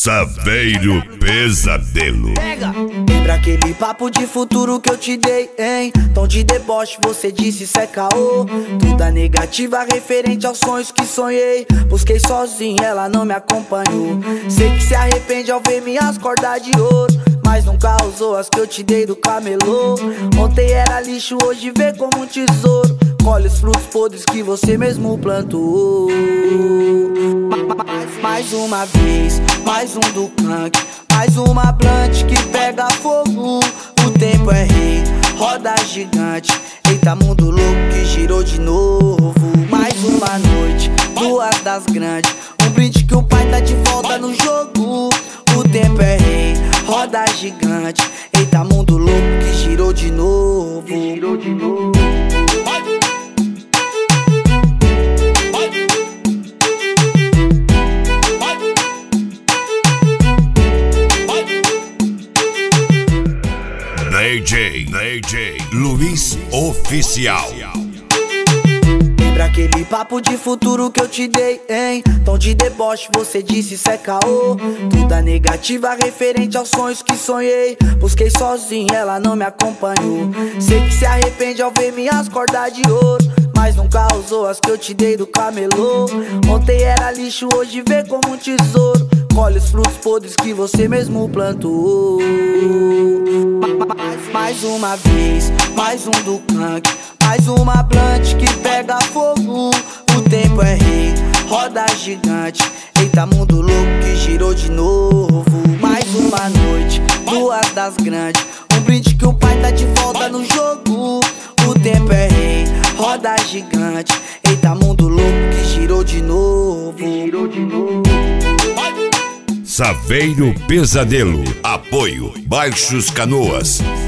Saveiro Pesadelo. Lembra aquele papo de futuro que eu te dei, hein? Tom de deboche, você disse isso é caô. Toda negativa referente aos sonhos que sonhei. Busquei sozinho, ela não me acompanhou. Sei que se arrepende ao ver minhas cordas de ouro, mas nunca usou as que eu te dei do camelô. Ontem era lixo, hoje vê como um tesouro. Colhe os frutos podres que você mesmo plantou. Mais uma vez, mais um do Kank, mais uma blunt que pega fogo. O tempo é rei, roda gigante. Eita, mundo louco que girou de novo. Mais uma noite, duas das grandes. Um brinde que o pai tá de volta no jogo. O tempo é rei, roda gigante. Eita, mundo louco que girou de novo. DJ Luiz Oficial. Lembra aquele papo de futuro que eu te dei, hein? Tom de deboche, você disse isso é caô. Toda negativa referente aos sonhos que sonhei. Busquei sozinho, ela não me acompanhou. Sei que se arrepende ao ver minhas cordas de ouro, mas nunca usou as que eu te dei do camelô. Ontem era lixo, hoje vê como um tesouro. Colhe os frutos podres que você mesmo plantou. Mais uma vez, mais um do Kank, mais uma blunt que pega fogo. O tempo é rei, roda gigante. Eita, mundo louco que girou de novo. Mais uma noite, duas das grandes. Um brinde que o pai tá de volta no jogo. O tempo é rei, roda gigante. Eita, mundo louco que girou de novo. Saveiro Pesadelo. Apoio Baixos Canoas.